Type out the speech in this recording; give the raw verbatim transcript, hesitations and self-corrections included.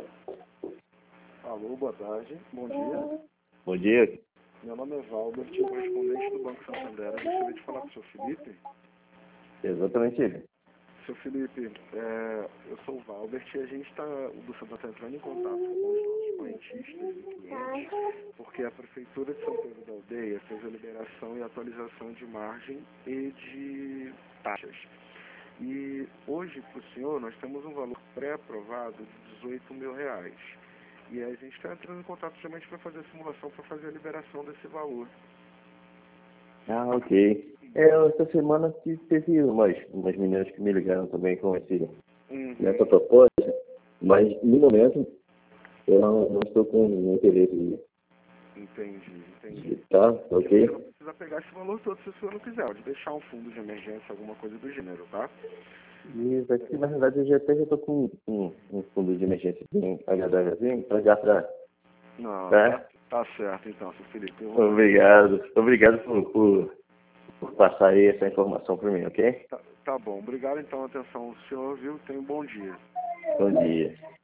Alô, boa tarde. Bom dia. Bom dia. Meu nome é Valber, correspondente do Banco Santander. Eu gostaria de falar com o senhor Felipe. Exatamente ele. Seu Felipe, é, eu sou o Valbert e a gente está, o do Santander está entrando em contato com os nossos correntistas e clientes, porque a Prefeitura de São Pedro da Aldeia fez a liberação e atualização de margem e de taxas. E hoje, para o senhor, nós temos um valor pré-aprovado de dezoito mil reais. E a gente está entrando em contato justamente para fazer a simulação, para fazer a liberação desse valor. Ah, ok. É, essa semana que teve umas, umas meninas que me ligaram também com esse, Uhum. nessa proposta, mas no momento eu não, não estou com interesse. Entendi, entendi. De, tá, ok? Você não precisa pegar esse valor todo se o senhor não quiser. Pode deixar um fundo de emergência, alguma coisa do gênero, tá? Isso aqui, na verdade, eu já até já estou com um, um fundo de emergência bem agradávelzinho para já para... Não, Tá? tá, tá certo então, seu Felipe. Eu vou... Obrigado. Obrigado por, por, por passar aí essa informação para mim, ok? Tá, tá bom. Obrigado então, atenção. O senhor viu? Tenha um bom dia. Bom dia.